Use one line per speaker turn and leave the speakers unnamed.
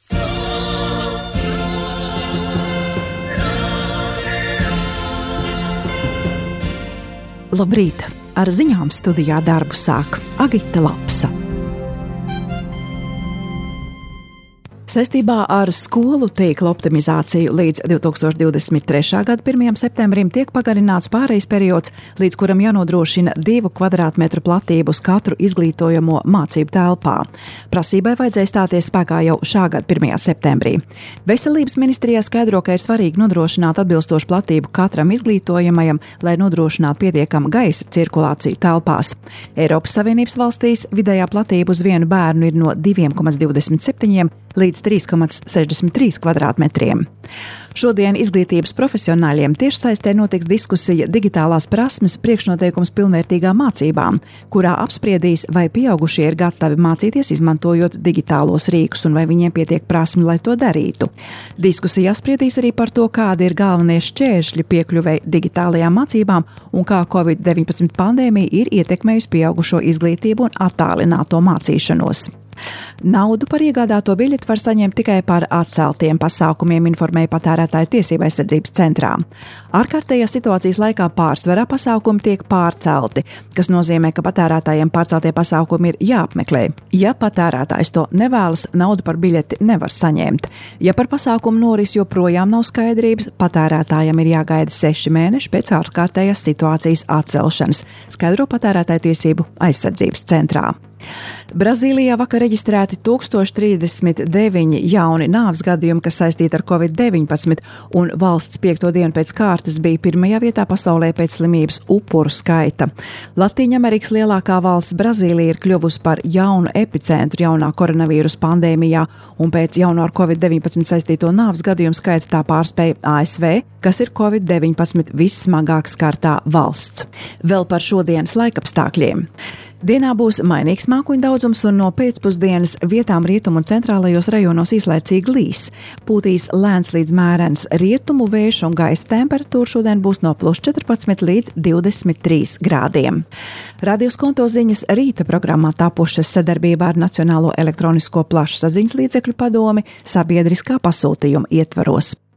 Labrīt! Ar ziņām studijā darbu sāk Agita Lapsa. Saistībā ar skolu tīkla optimizāciju līdz 2023. gada 1. septembrim tiek pagarināts pārejas periods, līdz kuram jānodrošina 2 kvadrātmetru platību uz katru izglītojamo mācību telpā. Prasībai vajadzēja stāties spēkā jau šā gada 1. septembrī. Veselības ministrijā skaidro, ka ir svarīgi nodrošināt atbilstošu platību katram izglītojamajam, lai nodrošinātu pietiekamu gaisa cirkulāciju telpās. Eiropas Savienības valstīs vidējā platība uz vienu bērnu ir no 2,27 līdz 3,63 kvadrātmetriem. Šodien izglītības profesionāļiem tiešsaistē notiks diskusija digitālās prasmes priekšnoteikums pilnvērtīgām mācībām, kurā apspriedīs, vai pieaugušie ir gatavi mācīties izmantojot digitālos rīkus un vai viņiem pietiek prasmi, lai to darītu. Diskusija apspriedīs arī par to, kādi ir galvenie šķēršļi piekļuvei digitālajām mācībām un kā Covid-19 pandēmija ir ietekmējusi pieaugušo izglītību un attālināto mācīšanos. Naudu par iegādāto biļeti var saņemt tikai par atceltiem pasākumiem, informēja Patērētāju tiesību aizsardzības centrā. Ārkārtējās situācijas laikā pārsvarā pasākumi tiek pārcelti, kas nozīmē, ka patērētājiem pārceltie pasākumi ir jāapmeklē. Ja patērētājs to nevēlas, naudu par biļeti nevar saņemt. Ja par pasākumu noris joprojām nav skaidrības, patērētājam ir jāgaida 6 mēneši pēc ārkārtējās situācijas atcelšanas, skaidro Patērētāju tiesību aizsardzības centrā. Brazīlijā vakar reģistrēti 1039 jauni nāves gadījumi, kas saistīti ar Covid-19, un valsts 5. dienu pēc kārtas bija 1. vietā pasaulē pēc slimības upuru skaita. Latīņamerikas lielākā valsts Brazīlija ir kļuvusi par jaunu epicentru jaunā koronavīrusa pandēmijā, un pēc jauno ar Covid-19 saistīto nāves gadījumu skaita tā pārspēja ASV, kas ir Covid-19 vissmagāk skartā valsts. Vēl par šodienas laikapstākļiem. Dienā būs mainīgs mākoņu daudzums un no pēcpusdienas vietām rietumu un centrālajos rajonos īslaicīgi līs. Pūtīs lēns līdz mērens rietumu vējš un gaisa temperatūra šodien būs no +14 līdz 23 grādiem. Radio Skonto ziņas rīta programmā tapušas sadarbībā ar Nacionālo elektronisko plašsaziņas līdzekļu padomi sabiedriskā pasūtījuma ietvaros.